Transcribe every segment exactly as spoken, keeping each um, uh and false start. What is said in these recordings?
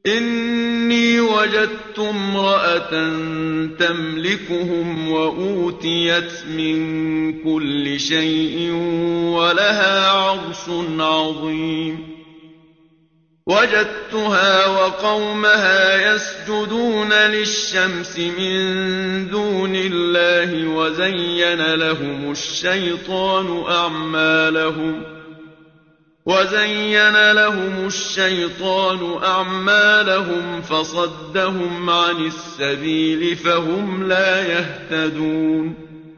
إِنِّي وَجَدتُّ امْرَأَةً تَمْلِكُهُمْ وَأُوتِيَتْ مِن كُلِّ شَيْءٍ وَلَهَا عَرْشٌ عَظِيمٌ وَجَدتُّهَا وَقَوْمَهَا يَسْجُدُونَ لِلشَّمْسِ مِن دُونِ اللَّهِ وَزَيَّنَ لَهُمُ الشَّيْطَانُ أَعْمَالَهُمْ وَزَيَّنَ لَهُمُ الشَّيْطَانُ أَعْمَالَهُمْ فَصَدَّهُمْ عَنِ السَّبِيلِ فَهُمْ لَا يَهْتَدُونَ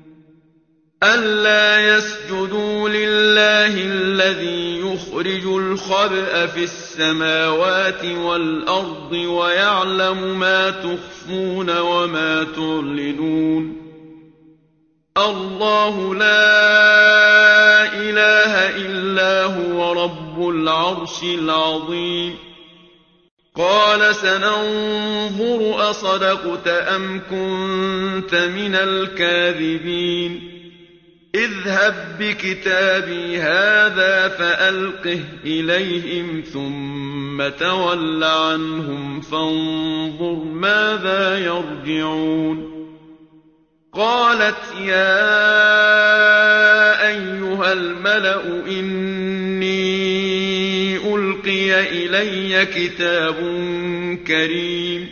أَلَّا يَسْجُدُوا لِلَّهِ الَّذِي يُخْرِجُ الْخَبْءَ فِي السَّمَاوَاتِ وَالْأَرْضِ وَيَعْلَمُ مَا تُخْفُونَ وَمَا تُعْلِنُونَ اللَّهُ لَا إِلَٰهَ إِلَّا هُوَ رَبُّ الْعَرْشِ الْعَظِيمِ قَالَ سَنَنظُرُ أَصَدَقْتَ أَمْ كُنتَ مِنَ الْكَاذِبِينَ اذْهَب بِّكِتَابِي هَٰذَا فَأَلْقِهْ إِلَيْهِمْ ثُمَّ تَوَلَّ عَنْهُمْ فَانظُرْ مَاذَا يَرْجِعُونَ قَالَتْ يَا أَيُّهَا الْمَلَأُ إِنِّي أُلْقِيَ إِلَيَّ كِتَابٌ كَرِيمٌ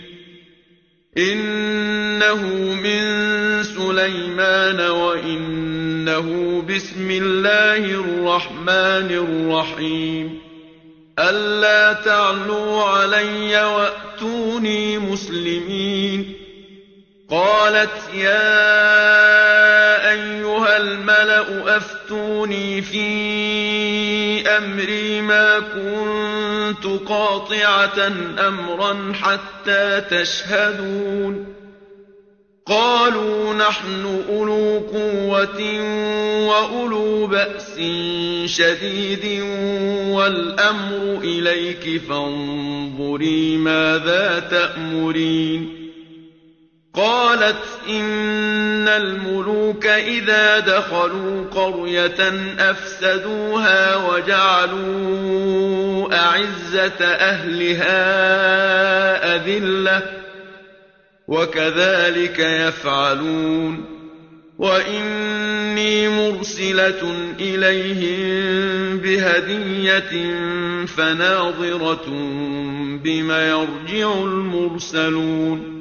إِنَّهُ مِن سُلَيْمَانَ وَإِنَّهُ بِسْمِ اللَّهِ الرَّحْمَٰنِ الرَّحِيمِ أَلَّا تَعْلُوا عَلَيَّ وَأْتُونِي مُسْلِمِينَ قَالَتْ يَا أَيُّهَا الْمَلَأُ أَفْتُونِي فِي أَمْرِي مَا كُنتُ قَاطِعَةً أَمْرًا حَتَّىٰ تَشْهَدُونِ قَالُوا نَحْنُ أُولُو قُوَّةٍ وَأُولُو بَأْسٍ شَدِيدٍ وَالْأَمْرُ إِلَيْكِ فَانظُرِي مَاذَا تَأْمُرِينَ قَالَتْ إِنَّ الْمُلُوكَ إِذَا دَخَلُوا قَرْيَةً أَفْسَدُوهَا وَجَعَلُوا أَعِزَّةَ أَهْلِهَا أَذِلَّةً وَكَذَٰلِكَ يَفْعَلُونَ وَإِنِّي مُرْسِلَةٌ إِلَيْهِم بِهَدِيَّةٍ فَنَاظِرَةٌ بِمَ يَرْجِعُ الْمُرْسَلُونَ